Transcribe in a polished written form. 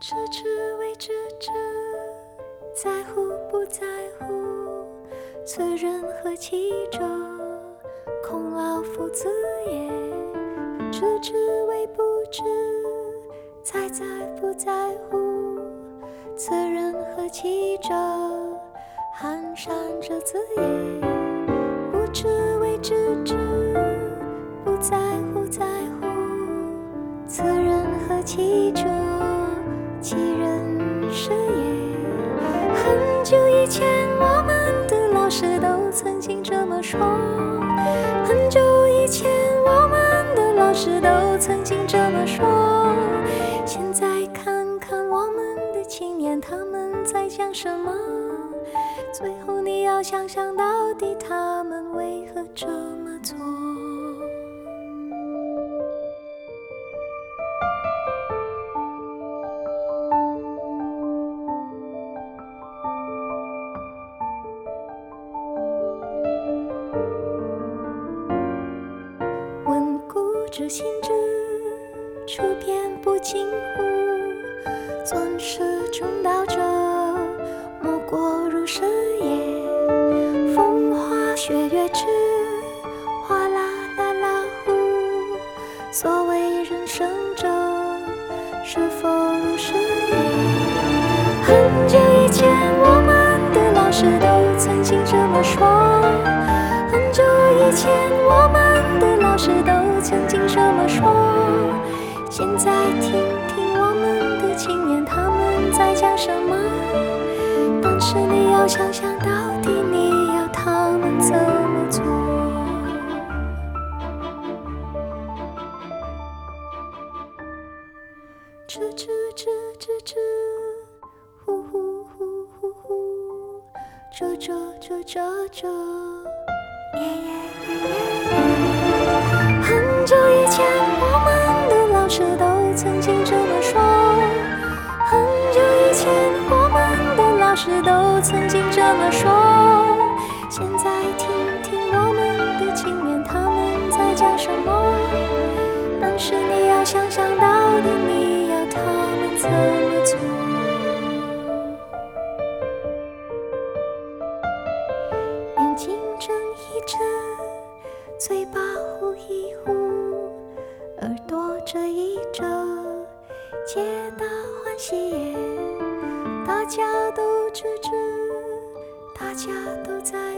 知之为知之，在乎不在乎，此人何其者？孔老夫子也。知之为不知，在不在乎，此人何其者？寒山者子也。不知为知之，不在乎在乎，此人何其者？其人是也。很久以前，我们的老师都曾经这么说。很久以前，我们的老师都曾经这么说。现在看看我们的青年，他们在讲什么？最后你要想想，到底他们为何这么做？闻故知新知，处变不惊乎？尊师重道者，莫过如是也。风花雪月之，哗啦啦啦呼。所谓人生者，是否如是也？很久以前，我们的老师都曾经这么说。很久以前，我们的老师都曾经这么说。现在听听我们的青年，他们在讲什么？但是你要想想，到底你要他们怎么做？知知知知知，呼呼呼呼呼，这这这这这，耶耶耶耶耶。很久以前，我们的老师都曾经这么说。很久以前，我们的老师都曾经这么说。现在听听我们的青年，他们在讲什么？但是你要想想，到底你要他们怎么做？眼睛睁一睁，嘴巴呼一呼，耳朵遮一遮，皆大欢喜也。大家都知之，大家都在